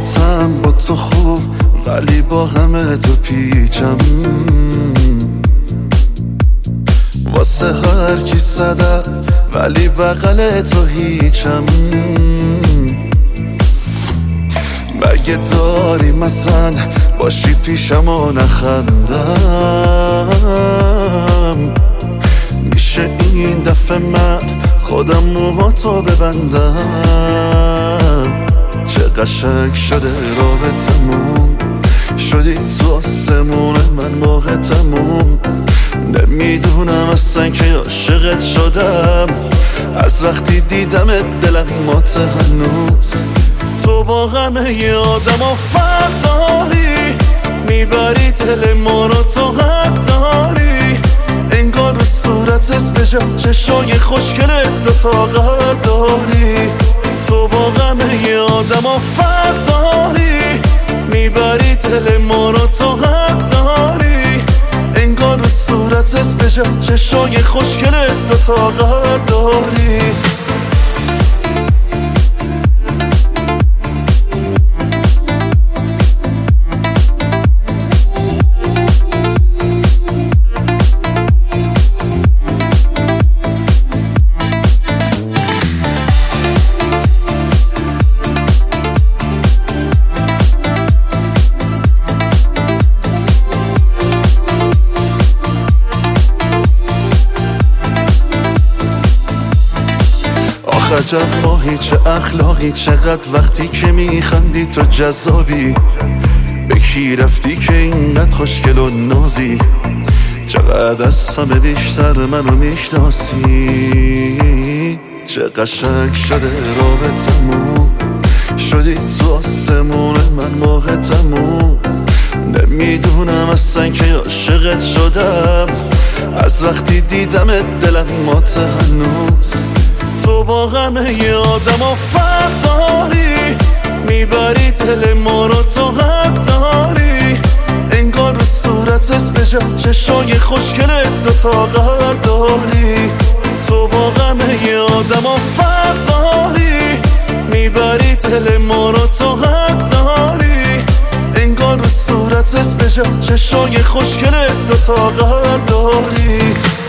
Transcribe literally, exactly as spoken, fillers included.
خودتم با تو خوب ولی با همه تو پیچم. واسه هر کی صدق ولی بغل تو هیچم. مگه داری مثلا باشی پیشم و نخندم؟ میشه این دفعه من خودم موهاتو ببندم؟ چه قشنگ شده رابطمون، شدی تو آسمون من ماه تموم. نمیدونم اصلا که عاشقت شدم، از وقتی دیدمت دلم مات هنوز. تو با همه ی آدم ها فرق داری، میبری دل ما رو تو حق داری. انگار به صورتت به جا چشای خوشگلت دوتا قلب داری. تو با همه ی آدم ها فرق داری، میبری دل ما رو تو حق داری. انگار به صورتت به جا چشای خوشگلت دوتا قلب داری. عجب ماهی چه اخلاقی، چقدر وقتی که میخندی تو جذابی. به کی رفتی که اینقدر خوشگل و نازی؟ چقدر از همه بیشتر منو میشناسی. چه قشنگ شده رابطمون، شدی تو آسمون من ماه تموم. نمیدونم اصلا که عاشقت شدم، از وقتی دیدمت دلم مات هنوز. تو با همه ی آدم ها فرق داری، میبری دل ما رو تو حق داری. انگار به صورتت به جا چشای خوشگلت دوتا قلب داری. تو با همه ی آدم ها فرق داری، میبری دل ما رو تو حق داری. انگار به صورتت به جا چشای خوشگلت دوتا قلب داری.